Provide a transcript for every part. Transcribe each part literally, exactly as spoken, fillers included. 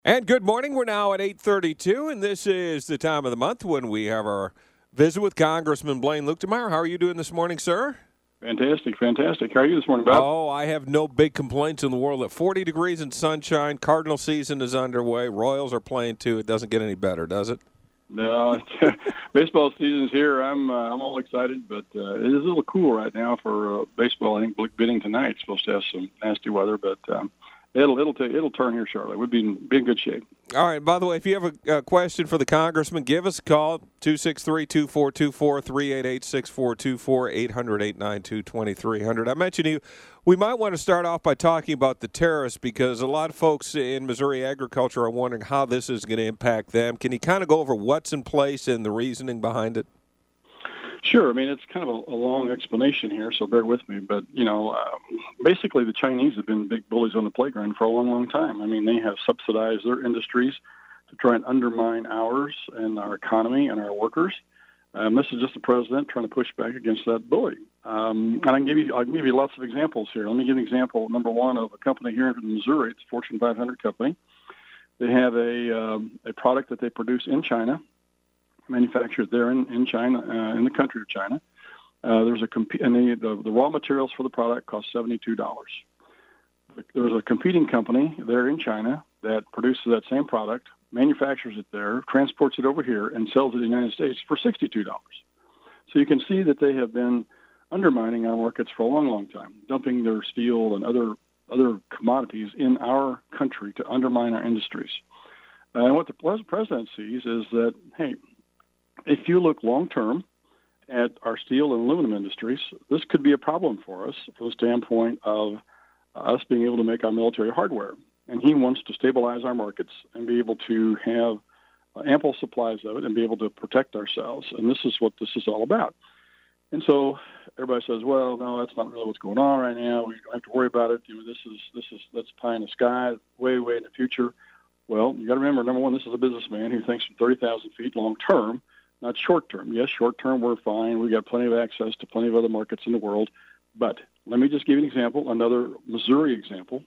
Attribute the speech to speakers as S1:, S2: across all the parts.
S1: And good morning. We're now at eight thirty-two, and this is the time of the month when we have our visit with Congressman Blaine Luetkemeyer. How are you doing this morning, sir?
S2: Fantastic, fantastic. How are you this morning, Bob?
S1: Oh, I have no big complaints in the world. At forty degrees and sunshine, Cardinal season is underway. Royals are playing too. It doesn't get any better, does it?
S2: No, baseball season's here. I'm uh, I'm all excited, but uh, it is a little cool right now for uh, baseball. I think Blake Bidding tonight is supposed to have some nasty weather, but um, it'll it'll t- it'll turn here shortly. We'll be in, be in good shape.
S1: All right. By the way, if you have a, a question for the congressman, give us a call, two six three, two four two four, three eight eight, six four two four, eight hundred, eight nine two, two three zero zero. I mentioned to you, we might want to start off by talking about the tariffs because a lot of folks in Missouri agriculture are wondering how this is going to impact them. Can you kind of go over what's in place and the reasoning behind it?
S2: Sure. I mean, it's kind of a, a long explanation here, so bear with me. But, you know, um, basically the Chinese have been big bullies on the playground for a long, long time. I mean, they have subsidized their industries to try and undermine ours and our economy and our workers. Um, this is just the president trying to push back against that bully. Um, and I can give you, I'll give you lots of examples here. Let me give you an example, number one, of a company here in Missouri. It's a Fortune five hundred company. They have a, um, a product that they produce in China, manufactured there in, in China, uh, in the country of China. Uh, there's a comp- and the, the, the raw materials for the product cost seventy-two dollars. There's a competing company there in China that produces that same product, manufactures it there, transports it over here, and sells it in the United States for sixty-two dollars. So you can see that they have been undermining our markets for a long, long time, dumping their steel and other other commodities in our country to undermine our industries. Uh, and what the president sees is that, hey, if you look long-term at our steel and aluminum industries, this could be a problem for us from the standpoint of us being able to make our military hardware. And he wants to stabilize our markets and be able to have ample supplies of it and be able to protect ourselves. And this is what this is all about. And so everybody says, well, no, that's not really what's going on right now. We don't have to worry about it. You know, this is, this is, that's pie in the sky, way, way in the future. Well, you got to remember, number one, this is a businessman who thinks from thirty thousand feet long-term, not short-term. Yes, short-term, we're fine. We got plenty of access to plenty of other markets in the world. But let me just give you an example, another Missouri example.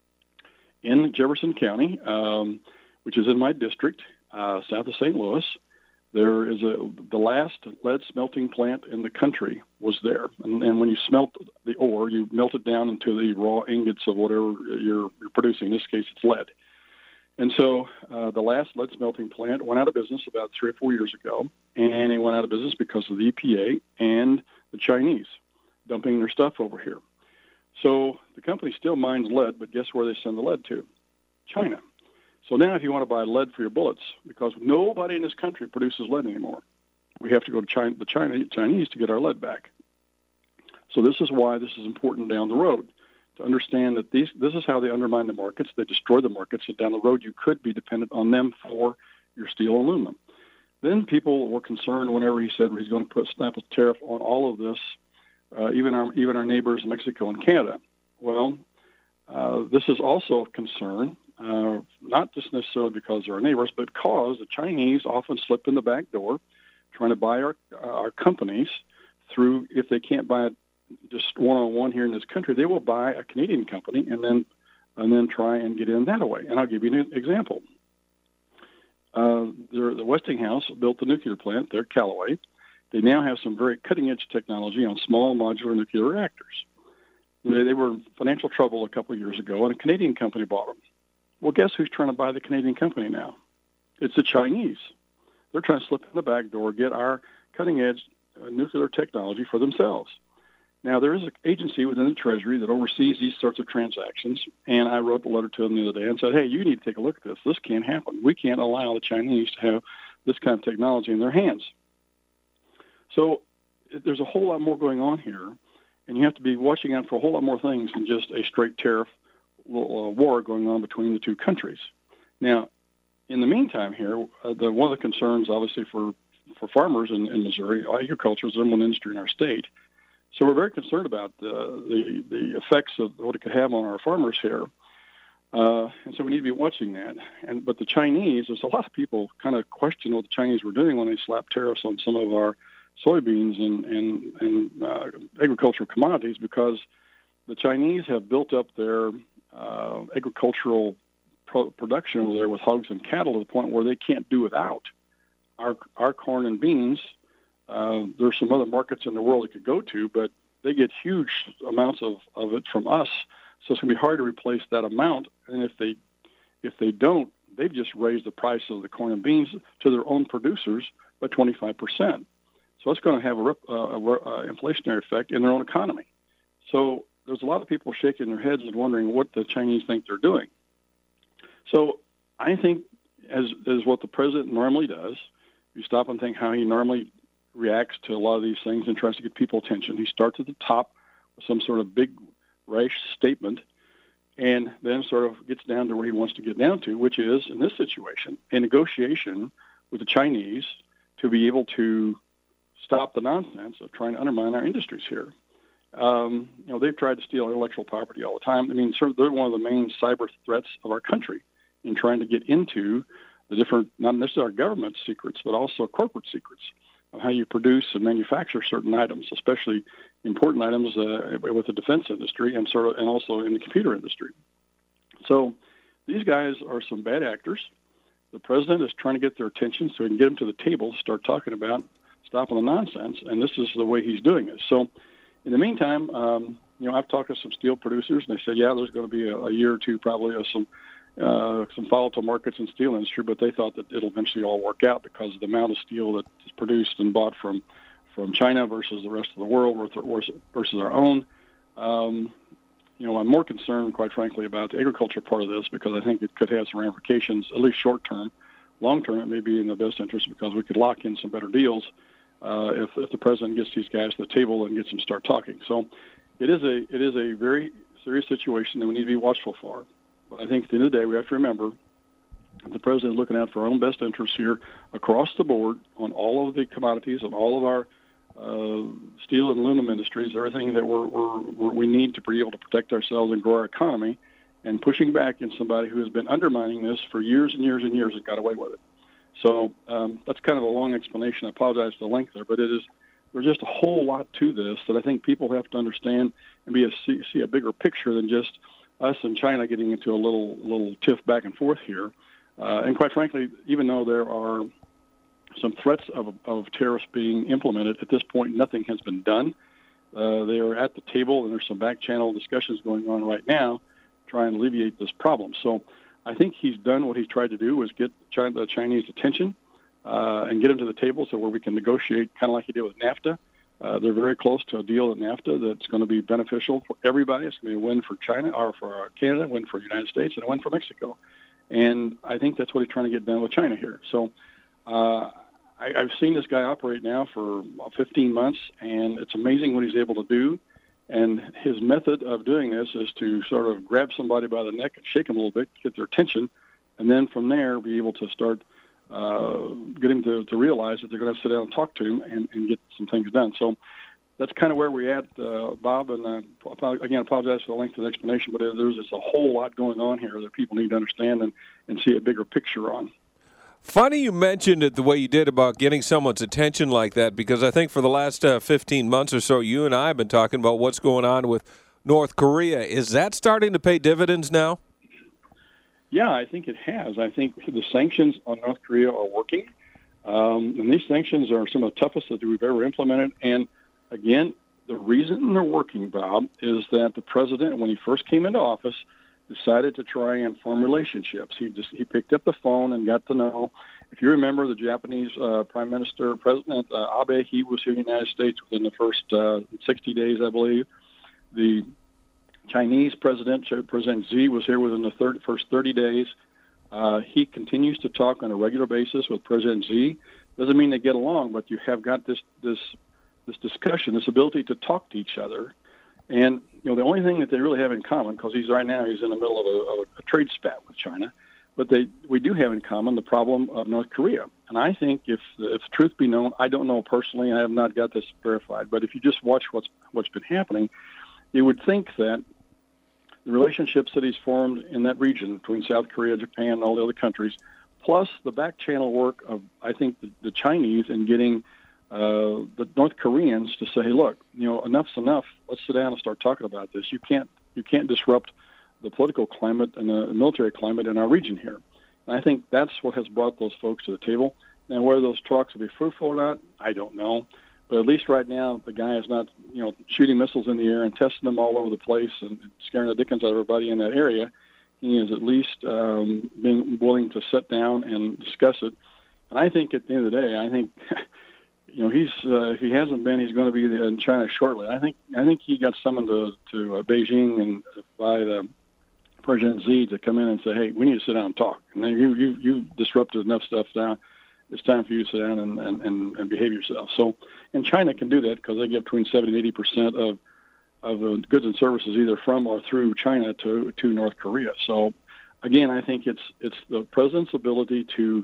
S2: In Jefferson County, um, which is in my district, uh, south of Saint Louis, there is a the last lead smelting plant in the country was there. And, and when you smelt the ore, you melt it down into the raw ingots of whatever you're, you're producing. In this case, it's lead. And so uh, the last lead smelting plant went out of business about three or four years ago, and it went out of business because of the E P A and the Chinese dumping their stuff over here. So the company still mines lead, but guess where they send the lead to? China. So now if you want to buy lead for your bullets, because nobody in this country produces lead anymore, we have to go to China, the China, Chinese to get our lead back. So this is why this is important down the road, to understand that these, this is how they undermine the markets. They destroy the markets, and down the road you could be dependent on them for your steel and aluminum. Then people were concerned whenever he said he's going to put snap a tariff on all of this, uh, even our even our neighbors Mexico and Canada. Well, uh, this is also of concern, uh, not just necessarily because they're our neighbors, but because the Chinese often slip in the back door trying to buy our, our companies through, if they can't buy it just one-on-one here in this country, they will buy a Canadian company and then and then try and get in that way. And I'll give you an example. Uh, the Westinghouse built the nuclear plant there, Callaway. They now have some very cutting-edge technology on small modular nuclear reactors. They, they were in financial trouble a couple of years ago, and a Canadian company bought them. Well, guess who's trying to buy the Canadian company now? It's the Chinese. They're trying to slip in the back door, get our cutting-edge uh, nuclear technology for themselves. Now, there is an agency within the Treasury that oversees these sorts of transactions, and I wrote a letter to them the other day and said, hey, you need to take a look at this. This can't happen. We can't allow the Chinese to have this kind of technology in their hands. So there's a whole lot more going on here, and you have to be watching out for a whole lot more things than just a straight tariff war going on between the two countries. Now, in the meantime here, uh, the, one of the concerns, obviously, for, for farmers in, in Missouri, agriculture is the number one industry in our state. So we're very concerned about uh, the the effects of what it could have on our farmers here, uh, and so we need to be watching that. And but the Chinese, there's a lot of people kind of question what the Chinese were doing when they slapped tariffs on some of our soybeans and and, and uh, agricultural commodities, because the Chinese have built up their uh, agricultural pro- production over there with hogs and cattle to the point where they can't do without our our corn and beans. Uh, there's some other markets in the world it could go to, but they get huge amounts of, of it from us. So it's going to be hard to replace that amount. And if they if they don't, they've just raised the price of the corn and beans to their own producers by twenty-five percent. So it's going to have a, a, a, a inflationary effect in their own economy. So there's a lot of people shaking their heads and wondering what the Chinese think they're doing. So I think, as as what the president normally does, you stop and think how he normally reacts to a lot of these things and tries to get people attention. He starts at the top with some sort of big, rash statement, and then sort of gets down to where he wants to get down to, which is, in this situation, a negotiation with the Chinese to be able to stop the nonsense of trying to undermine our industries here. Um, you know, they've tried to steal intellectual property all the time. I mean, sort of they're one of the main cyber threats of our country in trying to get into the different, not necessarily our government secrets, but also corporate secrets of how you produce and manufacture certain items, especially important items uh, with the defense industry and sort of, and also in the computer industry. So these guys are some bad actors. The president is trying to get their attention so he can get them to the table to start talking about stopping the nonsense, and this is the way he's doing it. So in the meantime, um, you know, I've talked to some steel producers, and they said, yeah, there's going to be a, a year or two probably of some Uh, some volatile markets in steel industry, but they thought that it'll eventually all work out because of the amount of steel that is produced and bought from, from China versus the rest of the world versus our own. Um, you know, I'm more concerned, quite frankly, about the agriculture part of this because I think it could have some ramifications, at least short term. Long term, it may be in the best interest because we could lock in some better deals uh, if, if the president gets these guys to the table and gets them to start talking. So it is a it is a very serious situation that we need to be watchful for. But I think at the end of the day, we have to remember the president is looking out for our own best interests here across the board on all of the commodities and all of our uh, steel and aluminum industries, everything that we're, we're, we're, we need to be able to protect ourselves and grow our economy, and pushing back against somebody who has been undermining this for years and years and years and got away with it. So um, that's kind of a long explanation. I apologize for the length there, but it is there's just a whole lot to this that I think people have to understand and be a, see, see a bigger picture than just us and China getting into a little little tiff back and forth here. Uh, and quite frankly, even though there are some threats of, of tariffs being implemented, at this point nothing has been done. Uh, they are at the table, and there's some back channel discussions going on right now trying to alleviate this problem. So I think he's done what he's tried to do, was get China, the Chinese attention uh, and get them to the table so where we can negotiate kind of like he did with NAFTA. Uh, they're very close to a deal at NAFTA that's going to be beneficial for everybody. It's going to be a win for China, or for Canada, a win for the United States, and a win for Mexico. And I think that's what he's trying to get done with China here. So uh, I, I've seen this guy operate now for fifteen months, and it's amazing what he's able to do. And his method of doing this is to sort of grab somebody by the neck and shake them a little bit, get their attention, and then from there be able to start Uh, get him to, to realize that they're going to have to sit down and talk to him and, and get some things done. So that's kind of where we're at, uh, Bob. And uh, again, I apologize for the length of the explanation, but there's just a whole lot going on here that people need to understand and, and see a bigger picture on.
S1: Funny you mentioned it the way you did about getting someone's attention like that, because I think for the last uh, fifteen months or so, you and I have been talking about what's going on with North Korea. Is that starting to pay dividends now?
S2: Yeah, I think it has. I think the sanctions on North Korea are working. Um, and these sanctions are some of the toughest that we've ever implemented. And again, the reason they're working, Bob, is that the president, when he first came into office, decided to try and form relationships. He just he picked up the phone and got to know. If you remember, the Japanese uh, Prime Minister, President uh, Abe, he was here in the United States within the first uh, sixty days, I believe. The Chinese president, President Xi, was here within the third, first thirty days. Uh, he continues to talk on a regular basis with President Xi. Doesn't mean they get along, but you have got this this this discussion, this ability to talk to each other. And you know, the only thing that they really have in common, because he's right now he's in the middle of a, of a trade spat with China, but they we do have in common the problem of North Korea. And I think if if truth be known, I don't know personally, I have not got this verified, but if you just watch what's what's been happening, you would think that the relationships that he's formed in that region between South Korea, Japan, and all the other countries, plus the back channel work of, I think, the, the Chinese and getting uh, the North Koreans to say, hey, look, you know, enough's enough. Let's sit down and start talking about this. You can't you can't disrupt the political climate and the military climate in our region here. And I think that's what has brought those folks to the table. And whether those talks will be fruitful or not, I don't know. But at least right now, the guy is not, you know, shooting missiles in the air and testing them all over the place and scaring the dickens out of everybody in that area. He is at least um, being willing to sit down and discuss it. And I think at the end of the day, I think, you know, he's uh, if he hasn't been, he's going to be in China shortly. I think I think he got summoned to to uh, Beijing and by the President Xi to come in and say, hey, we need to sit down and talk. And then you you you disrupted enough stuff down. It's time for you to sit down and, and, and, and behave yourself. So, and China can do that because they get between seventy and eighty percent of of the goods and services either from or through China to, to North Korea. So, again, I think it's it's the president's ability to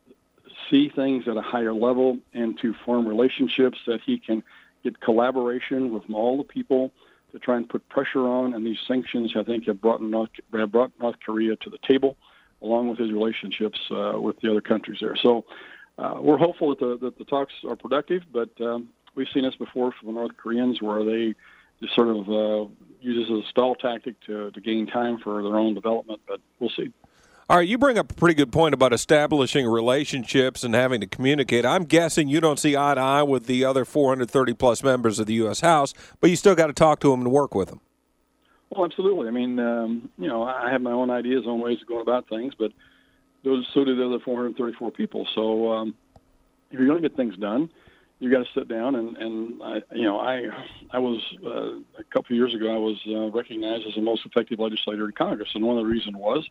S2: see things at a higher level and to form relationships that he can get collaboration with all the people to try and put pressure on. And these sanctions, I think, have brought North, have brought North Korea to the table, along with his relationships uh, with the other countries there. So uh, we're hopeful that the, that the talks are productive, but um, we've seen this before from the North Koreans where they just sort of uh, use this as a stall tactic to, to gain time for their own development, but we'll see.
S1: All right, you bring up a pretty good point about establishing relationships and having to communicate. I'm guessing you don't see eye to eye with the other four hundred thirty plus members of the U S House, but you still got to talk to them and work with them.
S2: Well, absolutely. I mean, um, you know, I have my own ideas on ways of going about things, but those so do the other four hundred thirty-four people. So um, if you're going to get things done, you got to sit down and, and I, you know, I I was uh, a couple of years ago I was uh, recognized as the most effective legislator in Congress, and one of the reasons was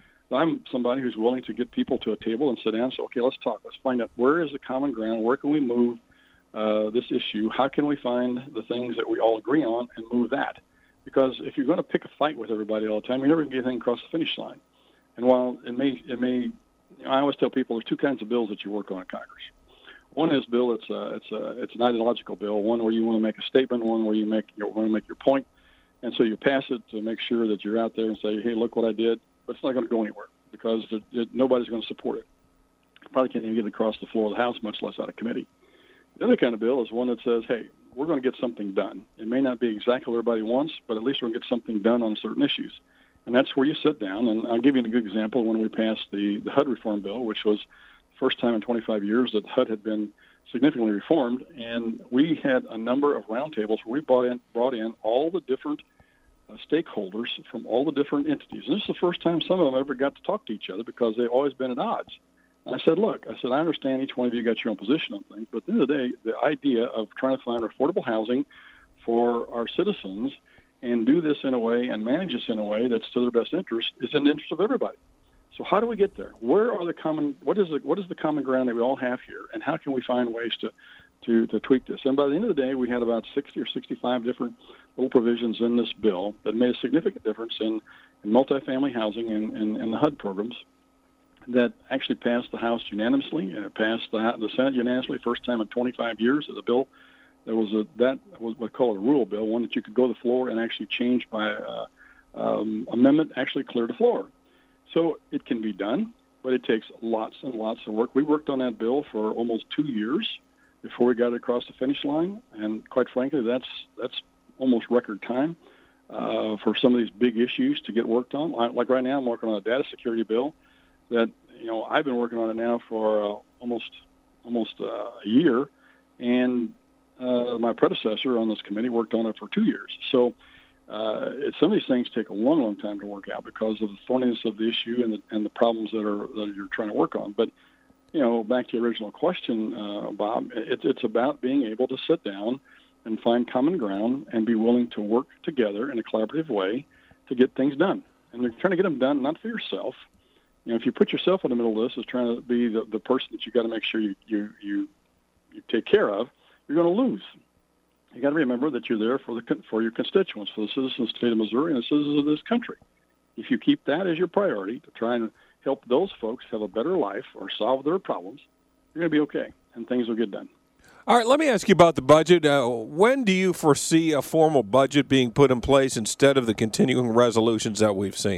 S2: I'm somebody who's willing to get people to a table and sit down and say, okay, let's talk. Let's find out where is the common ground. Where can we move uh, this issue? How can we find the things that we all agree on and move that? Because if you're going to pick a fight with everybody all the time, you're never going to get anything across the finish line. And while it may, it may, you know, I always tell people there's two kinds of bills that you work on in Congress. One is bill, it's a, it's a, it's an ideological bill. One where you want to make a statement. One where you make, you want to make your point. And so you pass it to make sure that you're out there and say, hey, look what I did. But it's not going to go anywhere because it, it, nobody's going to support it. You probably can't even get it across the floor of the House, much less out of committee. The other kind of bill is one that says, hey, we're going to get something done. It may not be exactly what everybody wants, but at least we're going to get something done on certain issues. And that's where you sit down. And I'll give you a good example when we passed the, the H U D reform bill, which was the first time in twenty-five years that H U D had been significantly reformed. And we had a number of roundtables where we brought in, brought in all the different uh, stakeholders from all the different entities. And this is the first time some of them ever got to talk to each other because they've always been at odds. I said, look, I said, I understand each one of you got your own position on things, but at the end of the day, the idea of trying to find affordable housing for our citizens and do this in a way and manage this in a way that's to their best interest is in the interest of everybody. So how do we get there? Where are the common, what is the, what is the common ground that we all have here, and how can we find ways to, to, to tweak this? And by the end of the day, we had about sixty or sixty-five different little provisions in this bill that made a significant difference in, in multifamily housing and, and, and the H U D programs that actually passed the House unanimously, and it passed the, the Senate unanimously, first time in twenty-five years of the bill. There was a, that was what we call a rule bill, one that you could go to the floor and actually change by uh, um, amendment, actually clear the floor. So it can be done, but it takes lots and lots of work. We worked on that bill for almost two years before we got it across the finish line, and quite frankly, that's that's almost record time uh, for some of these big issues to get worked on. Like right now, I'm working on a data security bill that, you know, I've been working on it now for uh, almost almost uh, a year, and uh, my predecessor on this committee worked on it for two years. So uh, it, some of these things take a long, long time to work out because of the thorniness of the issue and the, and the problems that are that you're trying to work on. But, you know, back to your original question, uh, Bob, it, it's about being able to sit down and find common ground and be willing to work together in a collaborative way to get things done. And you're trying to get them done not for yourself. You know, if you put yourself in the middle of this as trying to be the, the person that you got to make sure you, you, you, you take care of, you're going to lose. You got to remember that you're there for the for your constituents, for the citizens of the state of Missouri and the citizens of this country. If you keep that as your priority to try and help those folks have a better life or solve their problems, you're going to be okay, and things will get done.
S1: All right, let me ask you about the budget. Uh, when do you foresee a formal budget being put in place instead of the continuing resolutions that we've seen?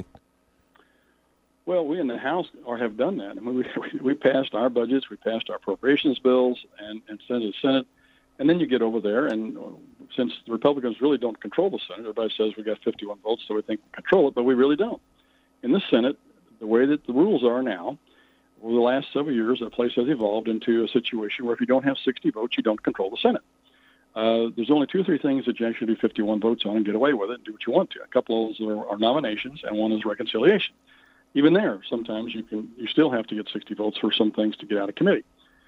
S2: Well, we in the House are, have done that. I mean, we, we passed our budgets, we passed our appropriations bills, and, and sent it to the Senate. And then you get over there, and since the Republicans really don't control the Senate, everybody says we got fifty-one votes, so we think we control it, but we really don't. In the Senate, the way that the rules are now, over the last several years, that place has evolved into a situation where if you don't have sixty votes, you don't control the Senate. Uh, there's only two or three things that you actually do fifty-one votes on and get away with it and do what you want to. A couple of those are, are nominations, and one is reconciliation. Even there, sometimes you can you still have to get sixty votes for some things to get out of committee.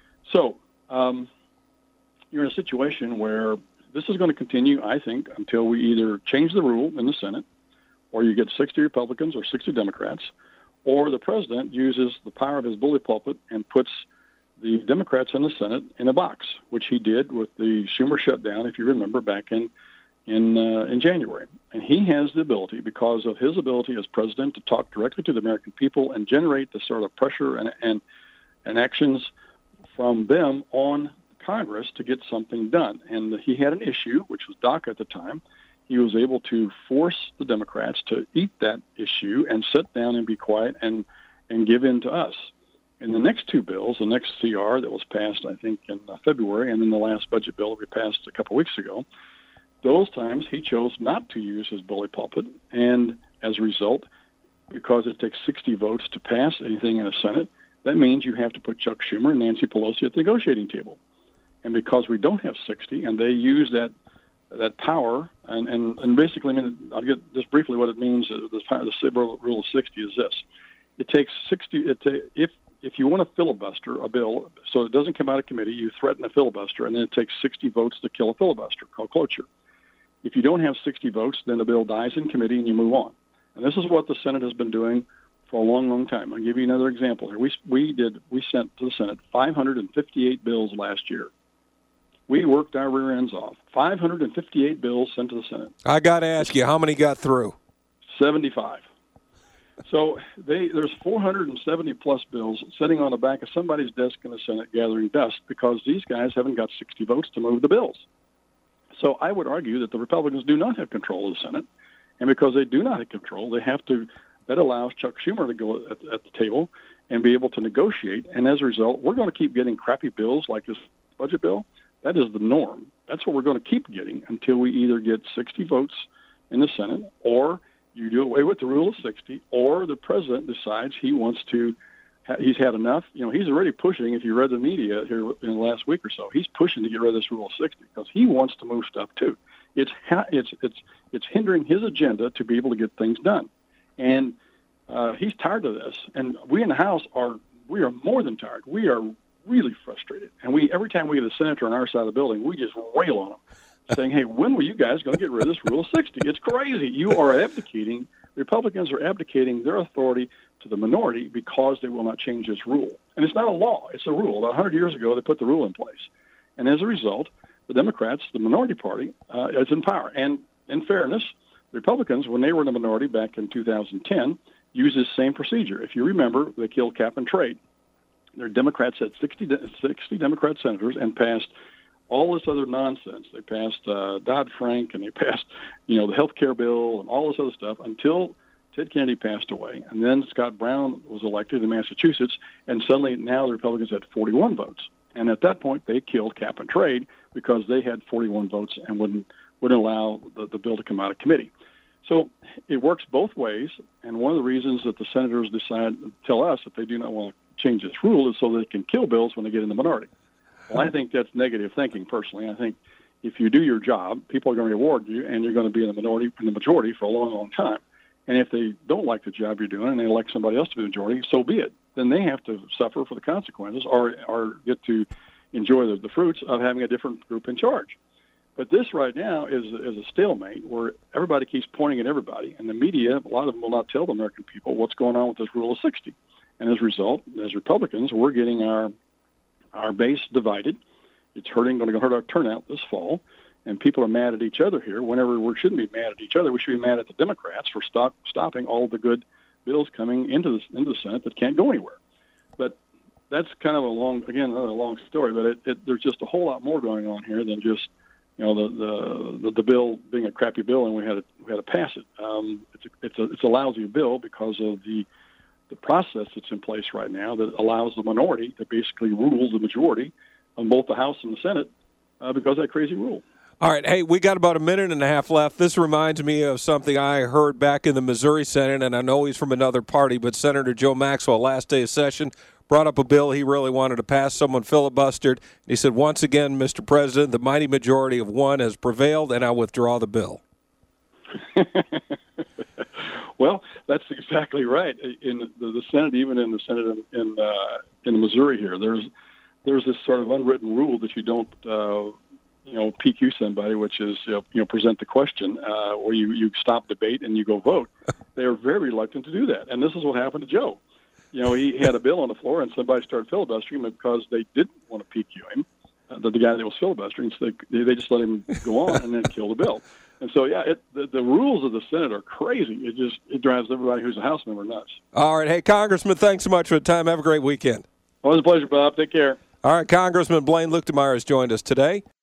S2: So um, you're in a situation where this is going to continue, I think, until we either change the rule in the Senate, or you get sixty Republicans or sixty Democrats, or the president uses the power of his bully pulpit and puts the Democrats in the Senate in a box, which he did with the Schumer shutdown, if you remember, back in in uh, in January. And he has the ability, because of his ability as president, to talk directly to the American people and generate the sort of pressure and and, and actions from them on Congress to get something done. And he had an issue, which was DACA at the time. He was able to force the Democrats to eat that issue and sit down and be quiet and, and give in to us. In the next two bills, the next C R that was passed, I think, in uh, February, and then the last budget bill that we passed a couple weeks ago, those times he chose not to use his bully pulpit. And as a result, because it takes sixty votes to pass anything in the Senate, that means you have to put Chuck Schumer and Nancy Pelosi at the negotiating table. And because we don't have sixty, and they use that that power, and, and, and basically, I mean, I'll get just briefly what it means. The, the rule of sixty is this: it takes sixty. It ta- if if you want to filibuster a bill, so it doesn't come out of committee, you threaten a filibuster, and then it takes sixty votes to kill a filibuster, called cloture. If you don't have sixty votes, then the bill dies in committee and you move on. And this is what the Senate has been doing for a long, long time. I'll give you another example here. We we did we sent to the Senate five hundred fifty-eight bills last year. We worked our rear ends off. five hundred fifty-eight bills sent to the Senate.
S1: I got to ask you, how many got through?
S2: seventy-five. So they, there's four hundred seventy plus bills sitting on the back of somebody's desk in the Senate gathering dust because these guys haven't got sixty votes to move the bills. So I would argue that the Republicans do not have control of the Senate, and because they do not have control, they have to. That allows Chuck Schumer to go at, at the table and be able to negotiate. And as a result, we're going to keep getting crappy bills like this budget bill. That is the norm. That's what we're going to keep getting until we either get sixty votes in the Senate, or you do away with the rule of sixty, or the president decides he wants to, he's had enough. You know, he's already pushing, if you read the media here in the last week or so, he's pushing to get rid of this rule of sixty because he wants to move stuff too. It's it's it's it's hindering his agenda to be able to get things done. And uh, he's tired of this. And we in the House are, we are more than tired. We are really frustrated. And we every time we get a senator on our side of the building, we just rail on them, saying, hey, when were you guys going to get rid of this rule of sixty? It's crazy. You are abdicating, Republicans are abdicating their authority to the minority because they will not change this rule. And it's not a law. It's a rule. About one hundred years ago, they put the rule in place. And as a result, the Democrats, the minority party, uh, is in power. And in fairness, the Republicans, when they were in the minority back in two thousand ten, used this same procedure. If you remember, they killed cap and trade. Their Democrats had sixty, sixty Democrat senators and passed all this other nonsense. They passed uh, Dodd-Frank, and they passed, you know, the health care bill and all this other stuff until Ted Kennedy passed away. And then Scott Brown was elected in Massachusetts, and suddenly now the Republicans had forty-one votes. And at that point, they killed cap and trade because they had forty-one votes and wouldn't wouldn't allow the, the bill to come out of committee. So it works both ways, and one of the reasons that the senators decide tell us that they do not want to change this rule is so they can kill bills when they get in the minority. Well, I think that's negative thinking, personally. I think if you do your job, people are going to reward you, and you're going to be in the minority, in the majority for a long, long time. And if they don't like the job you're doing and they elect somebody else to be the majority, so be it. Then they have to suffer for the consequences, or or get to enjoy the, the fruits of having a different group in charge. But this right now is, is a stalemate where everybody keeps pointing at everybody, and the media, a lot of them will not tell the American people what's going on with this rule of sixty. And as a result, as Republicans, we're getting our our base divided. It's hurting, going to hurt our turnout this fall, and people are mad at each other here. Whenever we shouldn't be mad at each other, we should be mad at the Democrats for stop, stopping all the good bills coming into the, into the Senate that can't go anywhere. But that's kind of a long, again, another long story, but it, it, there's just a whole lot more going on here than just, you know, the the, the, the bill being a crappy bill and we had to, we had to pass it. Um, it's, a, it's, a, it's a lousy bill because of the the process that's in place right now that allows the minority to basically rule the majority on both the House and the Senate uh, because of that crazy rule.
S1: All right. Hey, we got about a minute and a half left. This reminds me of something I heard back in the Missouri Senate, and I know he's from another party, but Senator Joe Maxwell, last day of session, brought up a bill he really wanted to pass. Someone filibustered. He said, once again, Mister President, the mighty majority of one has prevailed, and I withdraw the bill.
S2: Well, that's exactly right. In the, the Senate, even in the Senate in in, uh, in Missouri here, there's there's this sort of unwritten rule that you don't, uh, you know, P Q somebody, which is you know, you know present the question, uh, or you you stop debate and you go vote. They are very reluctant to do that, and this is what happened to Joe. You know, he had a bill on the floor, and somebody started filibustering him because they didn't want to P Q him, uh, the, the guy that was filibustering. So they, they just let him go on and then kill the bill. And so, yeah, it, the, the rules of the Senate are crazy. It just it drives everybody who's a House member nuts.
S1: All right. Hey, Congressman, thanks so much for the time. Have a great weekend.
S2: Always a pleasure, Bob. Take care.
S1: All right, Congressman Blaine Luetkemeyer has joined us today.